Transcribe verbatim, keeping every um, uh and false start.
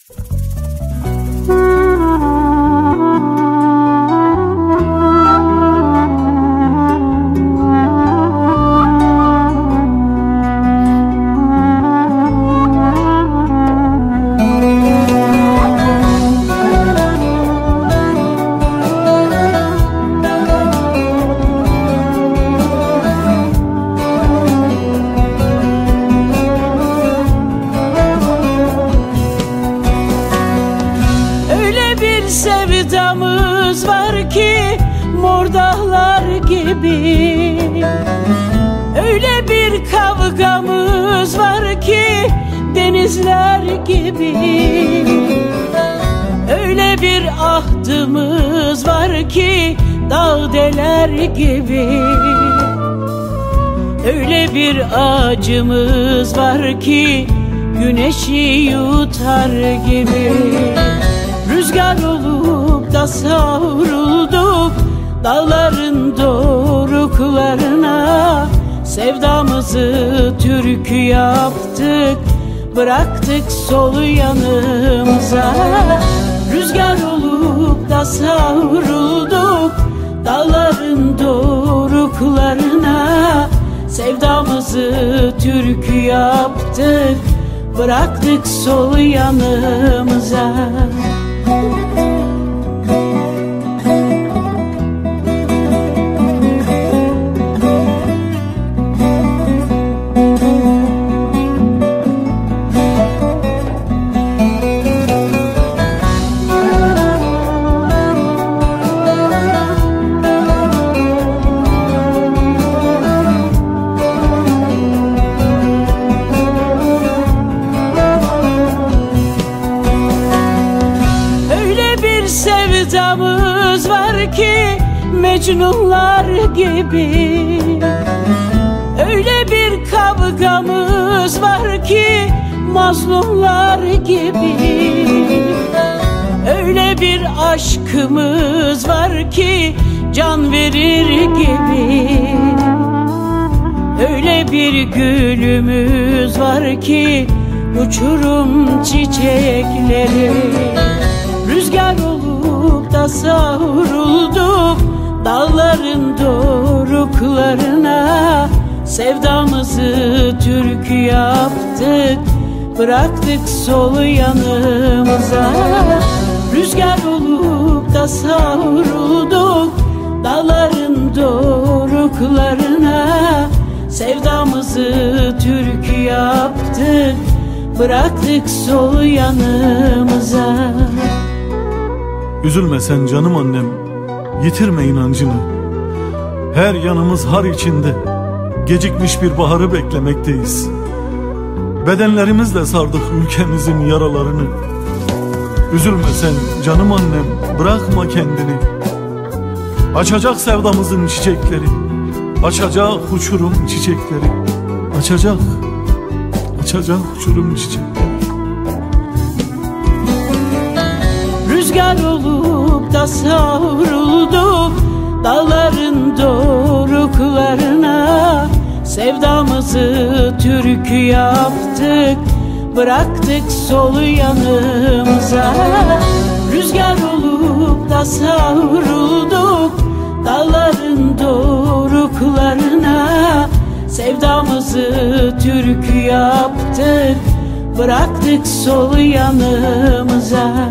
Sevdamız var ki mor dağlar gibi, öyle bir kavgamız var ki denizler gibi, öyle bir ahdımız var ki dağ deler gibi, öyle bir acımız var ki güneşi yutar gibi. Rüzgar olup da savrulduk dağların doruklarına, sevdamızı türkü yaptık, bıraktık solu yanımıza. Rüzgar olup da savrulduk dağların doruklarına, sevdamızı türkü yaptık, bıraktık solu yanımıza. Sevdamız var ki Mecnunlar gibi, öyle bir kavgamız var ki mazlumlar gibi, öyle bir aşkımız var ki can verir gibi, öyle bir gülümüz var ki uçurum çiçekleri. Rüzgar olup da savrulduk dağların doruklarına, sevdamızı türkü yaptık, bıraktık solu yanımıza. Rüzgar olup da savrulduk dağların doruklarına, sevdamızı türkü yaptık, bıraktık solu yanımıza. Üzülme sen canım annem, yitirme inancını. Her yanımız har içinde, gecikmiş bir baharı beklemekteyiz. Bedenlerimizle sardık ülkemizin yaralarını. Üzülme sen canım annem, bırakma kendini. Açacak sevdamızın çiçekleri, açacak uçurum çiçekleri, açacak, açacak uçurum çiçekleri. Rüzgar olup da savrulduk dağların doruklarına, sevdamızı türkü yaptık, bıraktık solu yanımıza. Rüzgar olup da savrulduk dağların doruklarına, sevdamızı türkü yaptık, bıraktık solu yanımıza.